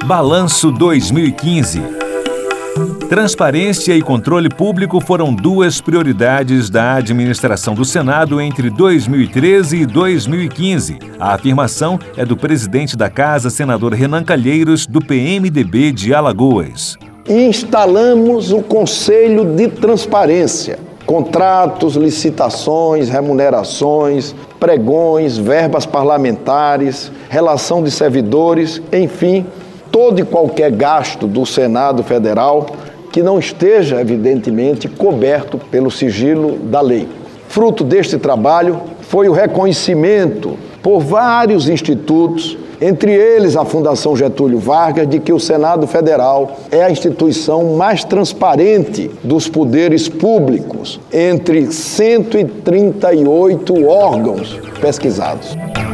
Balanço 2015. Transparência e controle público foram duas prioridades da administração do Senado entre 2013 e 2015. A afirmação é do presidente da Casa, senador Renan Calheiros, do PMDB de Alagoas. Instalamos o Conselho de Transparência. Contratos, licitações, remunerações, pregões, verbas parlamentares, relação de servidores, enfim, todo e qualquer gasto do Senado Federal que não esteja, evidentemente, coberto pelo sigilo da lei. Fruto deste trabalho foi o reconhecimento por vários institutos, entre eles a Fundação Getúlio Vargas, de que o Senado Federal é a instituição mais transparente dos poderes públicos, entre 138 órgãos pesquisados.